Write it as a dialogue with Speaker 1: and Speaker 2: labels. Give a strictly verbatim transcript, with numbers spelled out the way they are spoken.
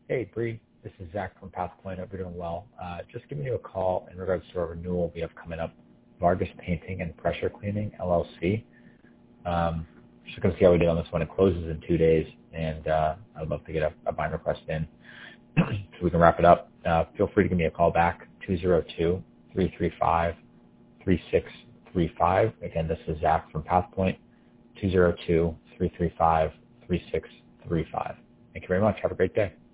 Speaker 1: Hey, Bree. This is Zach from PathPoint. Hope you're doing well. Uh, just giving you a call in regards to a renewal we have coming up, Vargas Painting and Pressure Cleaning, L L C. Um, just going to see how we do on this one. It closes in two days, and uh, I'd love to get a, a bind request in so we can wrap it up. Uh, feel free to give me a call back, two zero two, three three five, three six three five. Again, this is Zach from PathPoint, two zero two, three three five, three six three five. Thank you very much. Have a great day.